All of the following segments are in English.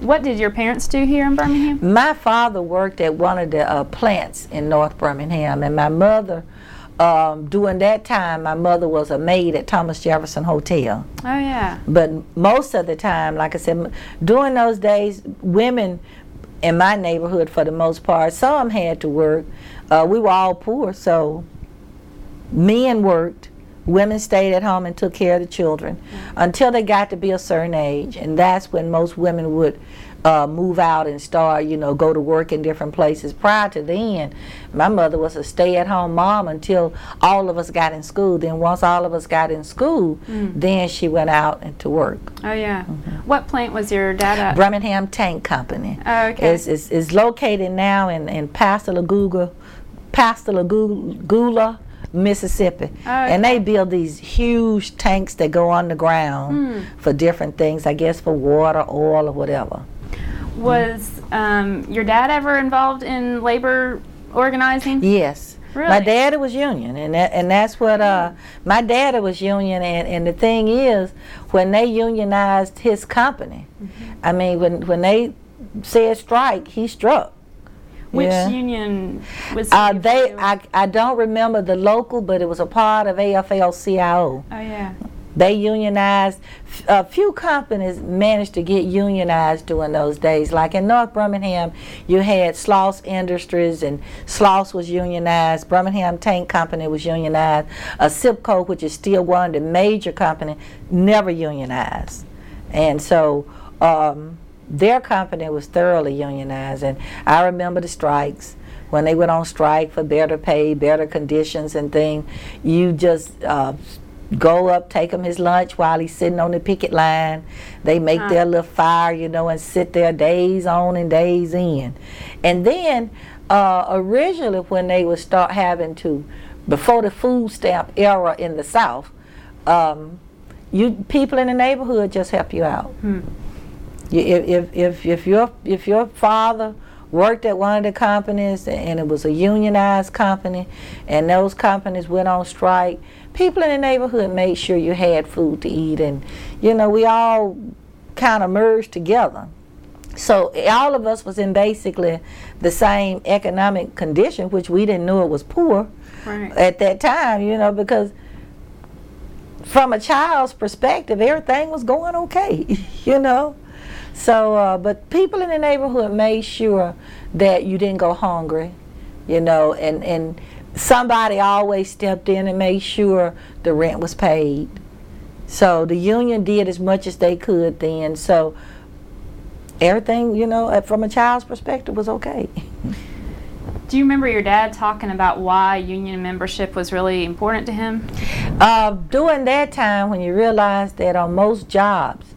What did your parents do here in Birmingham? My father worked at one of the plants in North Birmingham, and my mother, during that time, my mother was a maid at Thomas Jefferson Hotel. Oh, yeah. But most of the time, like I said, during those days, women in my neighborhood, for the most part, some had to work. We were all poor, so men worked. Women stayed at home and took care of the children until they got to be a certain age, and that's when most women would move out and start, go to work in different places. Prior to then, my mother was a stay-at-home mom until all of us got in school. Then once all of us got in school, then she went out and to work. Oh, yeah. What plant was your dad at? Birmingham Tank Company. Oh, okay. It's located now in Pascagoula, Mississippi. Okay. And they build these huge tanks that go underground for different things, I guess for water, oil, or whatever. Was your dad ever involved in labor organizing? Yes. Really? My daddy was union, and that's what my daddy was union, and the thing is, when they unionized his company, I mean, when they said strike, he struck. Which union was I don't remember the local, but it was a part of AFL-CIO. Oh, yeah. They unionized. A few companies managed to get unionized during those days. Like in North Birmingham, you had Sloss Industries, and Sloss was unionized. Birmingham Tank Company was unionized. SIPCO, which is still one of the major companies, never unionized. And so their company was thoroughly unionized. And I remember the strikes. When they went on strike for better pay, better conditions and things, you just go up, take him his lunch while he's sitting on the picket line. They make their little fire, and sit there days on and days in. And then originally when they would start having to, before the food stamp era in the South, people in the neighborhood just help you out. If your father worked at one of the companies and it was a unionized company and those companies went on strike, people in the neighborhood made sure you had food to eat, and we all kind of merged together. So all of us was in basically the same economic condition, which we didn't know it was poor at that time, because from a child's perspective, everything was going okay, So, but people in the neighborhood made sure that you didn't go hungry, and somebody always stepped in and made sure the rent was paid. So the union did as much as they could then. So everything, from a child's perspective, was okay. Do you remember your dad talking about why union membership was really important to him? During that time, when you realized that on most jobs,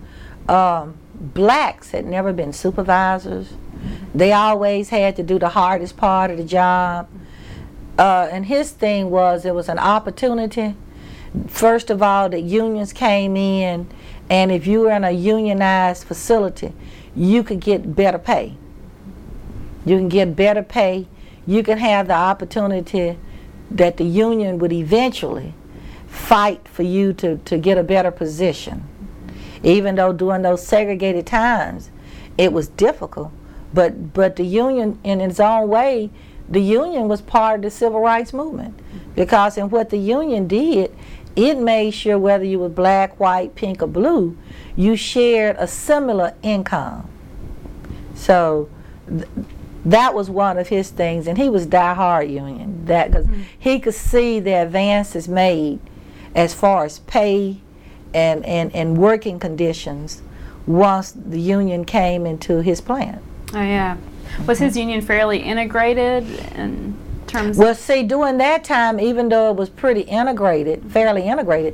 blacks had never been supervisors. They always had to do the hardest part of the job. And his thing was, it was an opportunity. First of all, the unions came in, and if you were in a unionized facility, you could get better pay. You can get better pay. You can have the opportunity that the union would eventually fight for you to get a better position. Even though during those segregated times, it was difficult. But the union, in its own way, the union was part of the civil rights movement. Because in what the union did, it made sure whether you were black, white, pink, or blue, you shared a similar income. So that was one of his things, and he was die-hard union. Because he could see the advances made as far as pay and working conditions once the union came into his plant. Oh, yeah. Was his union fairly integrated in terms Well, see, during that time, even though it was pretty integrated, fairly integrated,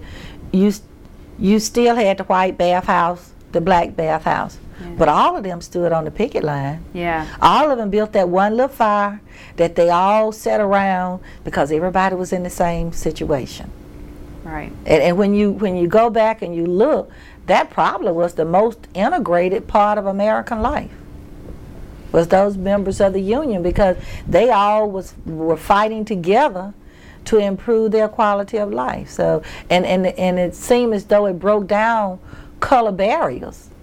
you still had the white bathhouse, the black bathhouse. Yeah. But all of them stood on the picket line. Yeah. All of them built that one little fire that they all sat around because everybody was in the same situation. Right. And when you go back and you look, that probably was the most integrated part of American life, was those members of the union, because they all were fighting together to improve their quality of life. So and it seemed as though it broke down color barriers.